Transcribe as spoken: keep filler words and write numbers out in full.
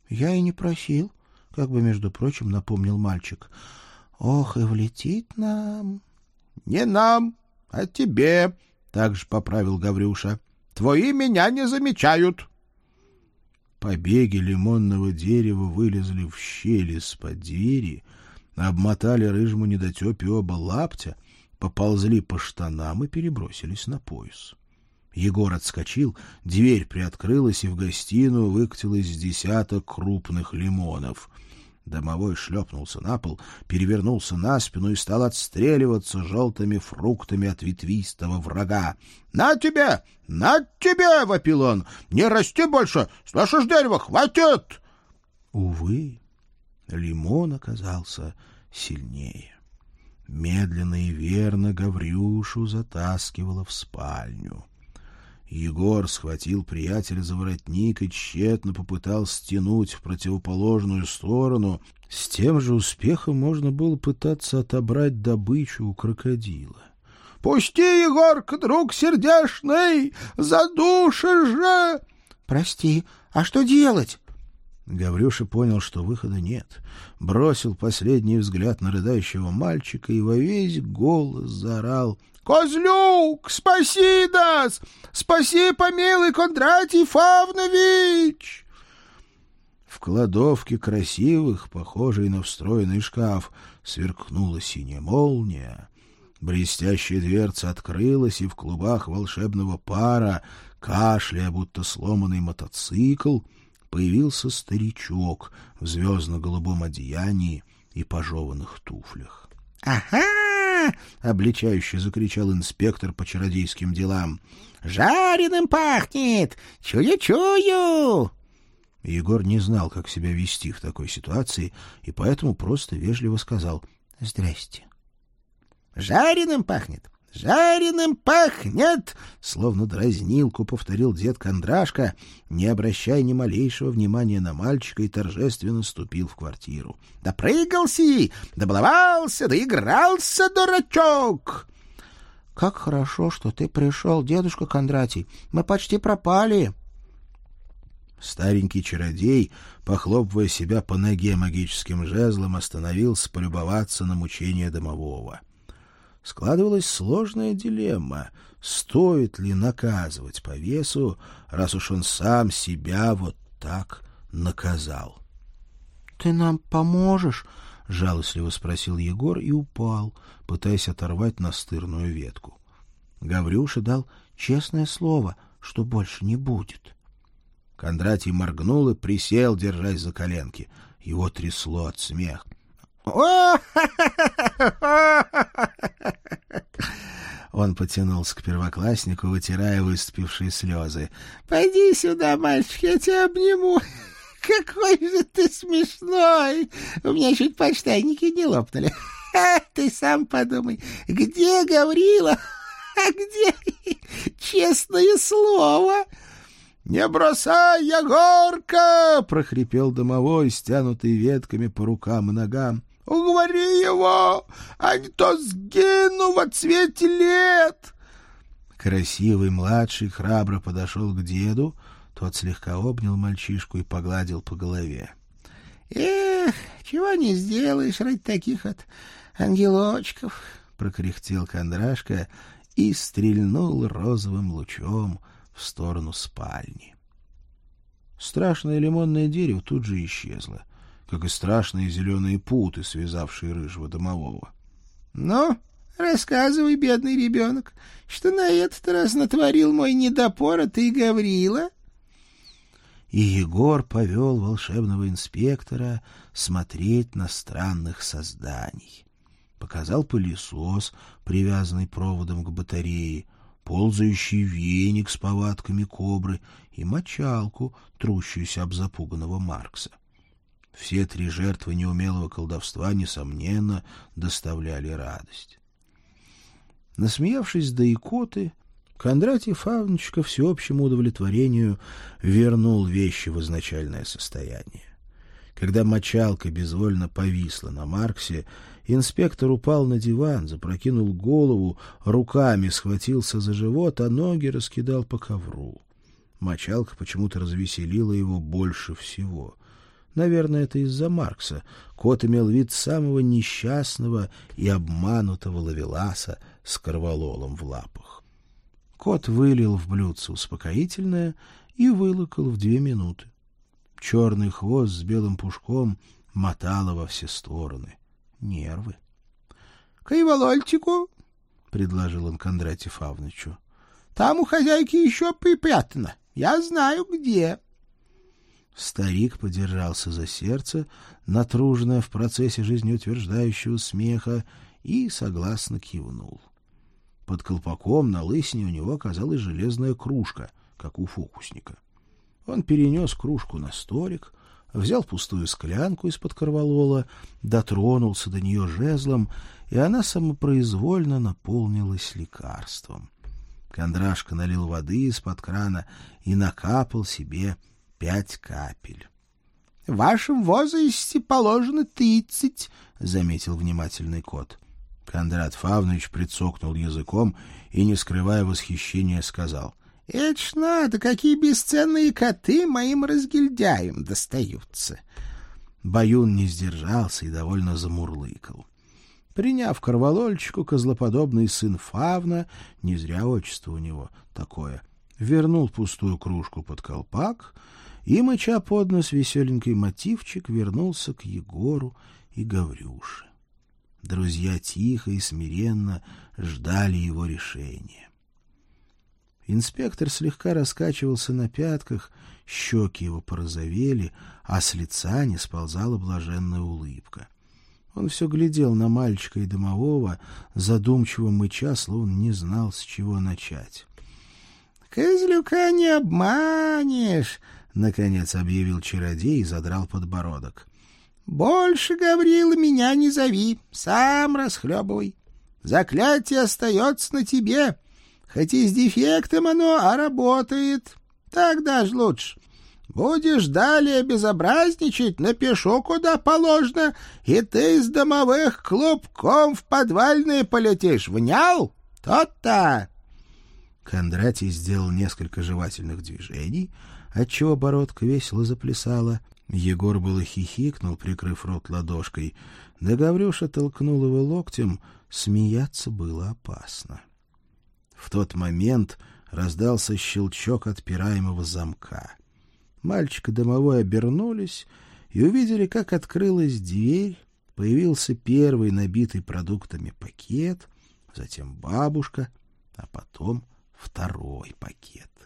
— Я и не просил, — как бы, между прочим, напомнил мальчик. — Ох, и влетит нам. — Не нам, а тебе, — также поправил Гаврюша. — Твои меня не замечают. Побеги лимонного дерева вылезли в щели из-под двери, обмотали рыжему недотепе оба лаптя, поползли по штанам и перебросились на пояс. Егор отскочил, дверь приоткрылась, и в гостиную выкатилось с десяток крупных лимонов. Домовой шлепнулся на пол, перевернулся на спину и стал отстреливаться желтыми фруктами от ветвистого врага. — На тебе! На тебе! — вопил он. — Не расти больше! Слышишь, дерево, хватит! Увы, лимон оказался сильнее. Медленно и верно Гаврюшу затаскивало в спальню. Егор схватил приятеля за воротник и тщетно попытался стянуть в противоположную сторону. С тем же успехом можно было пытаться отобрать добычу у крокодила. — Пусти, Егорка, друг сердешный! Задушишь же! — Прости, а что делать? Гаврюша понял, что выхода нет. Бросил последний взгляд на рыдающего мальчика и во весь голос заорал: «Козлюк, спаси нас! Спаси, помилуй, Кондратий Фавнович!» В кладовке красивых, похожей на встроенный шкаф, сверкнула синяя молния. Блестящая дверца открылась, и в клубах волшебного пара, кашляя, будто сломанный мотоцикл, появился старичок в звездно-голубом одеянии и пожеванных туфлях. «Ага!» — обличающе закричал инспектор по чародейским делам. «Жареным пахнет! Чую-чую!» Егор не знал, как себя вести в такой ситуации, и поэтому просто вежливо сказал: «Здрасте». «Жареным пахнет! Жареным пахнет!» Словно дразнилку повторил дед Кондрашка, не обращая ни малейшего внимания на мальчика, и торжественно ступил в квартиру. «Допрыгался, добаловался, доигрался, дурачок!» «Как хорошо, что ты пришел, дедушка Кондратий. Мы почти пропали». Старенький чародей, похлопывая себя по ноге магическим жезлом, остановился полюбоваться на мучения домового. Складывалась сложная дилемма: стоит ли наказывать по весу, раз уж он сам себя вот так наказал. — Ты нам поможешь? — жалостливо спросил Егор и упал, пытаясь оторвать настырную ветку. Гаврюша дал честное слово, что больше не будет. Кондратий моргнул и присел, держась за коленки. Его трясло от смеха. Он потянулся к первокласснику, вытирая выступившие слезы. — Пойди сюда, мальчик, я тебя обниму. Какой же ты смешной! У меня чуть подштанники не лопнули. Ты сам подумай, где Гаврила, а где честное слово? — Не бросай, Егорка! — прохрипел домовой, стянутый ветками по рукам и ногам. — Уговори его, а не то сгину во цвете лет! Красивый младший храбро подошел к деду, тот слегка обнял мальчишку и погладил по голове. — Эх, чего не сделаешь ради таких вот ангелочков! — прокряхтел Кондрашка и стрельнул розовым лучом в сторону спальни. Страшное лимонное дерево тут же исчезло, как и страшные зеленые путы, связавшие рыжего домового. — Ну, рассказывай, бедный ребенок, что на этот раз натворил мой недопоротый Гаврила? И Егор повел волшебного инспектора смотреть на странных созданий. Показал пылесос, привязанный проводом к батарее, ползающий веник с повадками кобры и мочалку, трущуюся об запуганного Маркса. Все три жертвы неумелого колдовства, несомненно, доставляли радость. Насмеявшись до икоты, Кондратий Фавнич ко всеобщему удовлетворению вернул вещи в изначальное состояние. Когда мочалка безвольно повисла на Марксе, инспектор упал на диван, запрокинул голову, руками схватился за живот, а ноги раскидал по ковру. Мочалка почему-то развеселила его больше всего. Наверное, это из-за Маркса. Кот имел вид самого несчастного и обманутого ловеласа с корвалолом в лапах. Кот вылил в блюдце успокоительное и вылокал в две минуты. Черный хвост с белым пушком мотало во все стороны. Нервы. — Кайволольчику, — предложил он Кондратью Фавнычу. — Там у хозяйки еще припрятано. Я знаю, где. Старик подержался за сердце, натруженное в процессе жизнеутверждающего смеха, и согласно кивнул. Под колпаком на лысине у него оказалась железная кружка, как у фокусника. Он перенес кружку на столик, взял пустую склянку из-под корвалола, дотронулся до нее жезлом, и она самопроизвольно наполнилась лекарством. Кондрашка налил воды из-под крана и накапал себе пять капель. — В вашем возрасте положено тридцать, — заметил внимательный кот. Кондрат Фавнович прицокнул языком и, не скрывая восхищения, сказал: — Это ж надо, какие бесценные коты моим разгильдяям достаются. Баюн не сдержался и довольно замурлыкал. Приняв корвалольчику, козлоподобный сын Фавна, не зря отчество у него такое, вернул пустую кружку под колпак и, мыча под нос веселенький мотивчик, вернулся к Егору и Гаврюше. Друзья тихо и смиренно ждали его решения. Инспектор слегка раскачивался на пятках, щеки его порозовели, а с лица не сползала блаженная улыбка. Он все глядел на мальчика и домового, задумчиво мыча, словно не знал, с чего начать. — Козлюка не обманешь, — наконец объявил чародей и задрал подбородок. — Больше, Гаврила, меня не зови, сам расхлебывай. Заклятие остается на тебе, хоть и с дефектом оно, а работает. Так даже лучше. Будешь далее безобразничать, напишу, куда положено, и ты из домовых клубком в подвальные полетишь. Внял? Тот-то! Кондратий сделал несколько жевательных движений, отчего бородка весело заплясала. Егор было хихикнул, прикрыв рот ладошкой, да Гаврюша толкнул его локтем, смеяться было опасно. В тот момент раздался щелчок отпираемого замка. Мальчик и домовой обернулись и увидели, как открылась дверь, появился первый набитый продуктами пакет, затем бабушка, а потом второй пакет.